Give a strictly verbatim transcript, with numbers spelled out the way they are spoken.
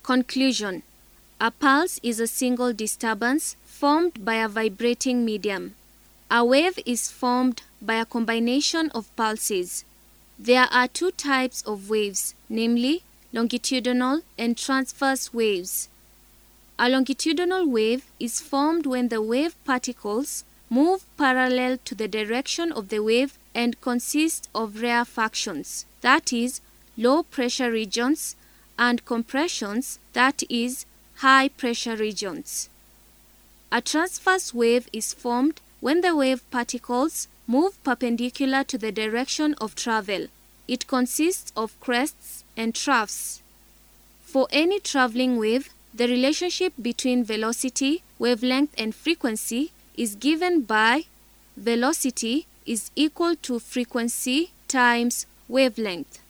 Conclusion. A pulse is a single disturbance formed by a vibrating medium. A wave is formed by a combination of pulses. There are two types of waves, namely longitudinal and transverse waves. A longitudinal wave is formed when the wave particles move parallel to the direction of the wave and consist of rarefactions, that is, low pressure regions, and compressions, that is, high pressure regions. A transverse wave is formed when the wave particles move perpendicular to the direction of travel. It consists of crests and troughs. For any traveling wave, the relationship between velocity, wavelength, and frequency is given by velocity is equal to frequency times wavelength.